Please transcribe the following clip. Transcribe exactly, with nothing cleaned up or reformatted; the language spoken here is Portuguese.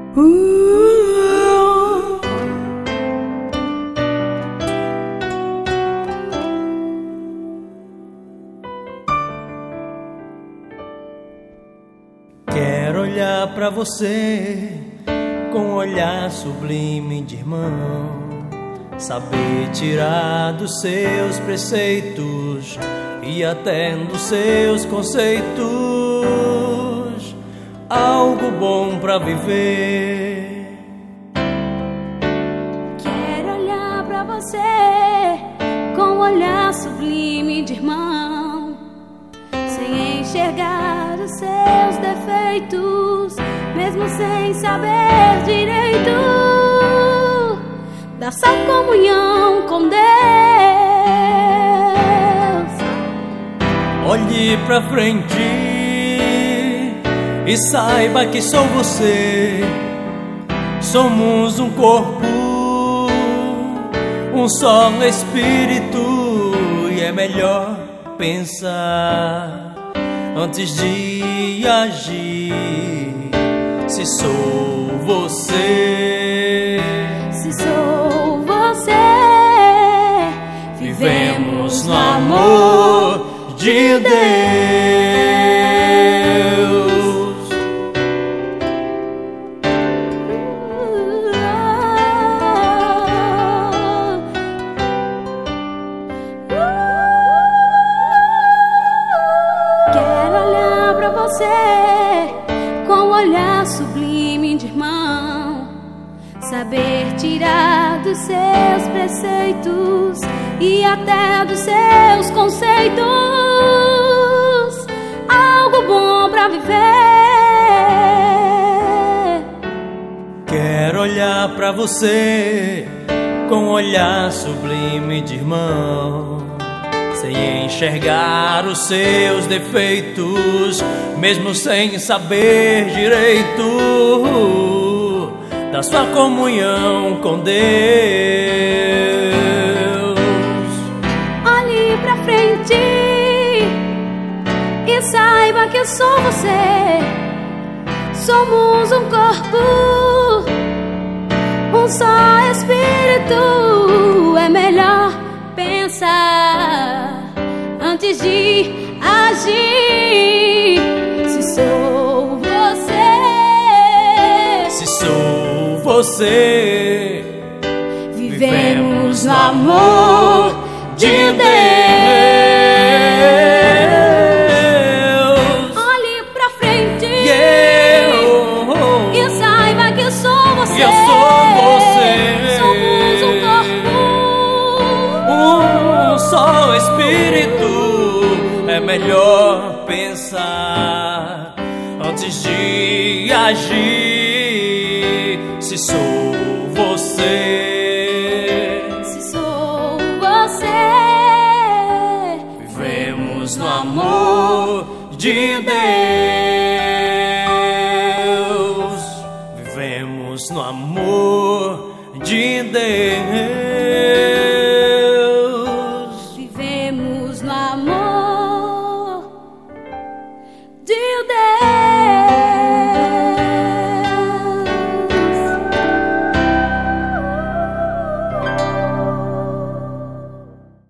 Uh, Quero olhar pra você com um olhar sublime de irmão, saber tirar dos seus preceitos e até dos seus conceitos algo bom pra viver. Quero olhar pra você com um olhar sublime de irmão, sem enxergar os seus defeitos, mesmo sem saber direito dessa comunhão com Deus. Olhe pra frente e saiba que sou você. Somos um corpo, um só espírito, e é melhor pensar antes de agir. Se sou você, se sou você, vivemos no amor de Deus. Com um olhar sublime de irmão, saber tirar dos seus preceitos e até dos seus conceitos algo bom pra viver. Quero olhar pra você com um olhar sublime de irmão, sem enxergar os seus defeitos, mesmo sem saber direito da sua comunhão com Deus. Olhe pra frente e saiba que eu sou você. Somos um corpo, um só espírito. É melhor pensar antes de agir. Se sou você, se sou você, vivemos no amor de Deus. Olhe pra frente yeah, oh, oh, e saiba que eu sou você. Eu sou você. Somos um corpo, um só espírito. É melhor pensar antes de agir. Se sou você, se sou você, vivemos no amor de Deus. Vivemos no amor de Deus. vivemos no amor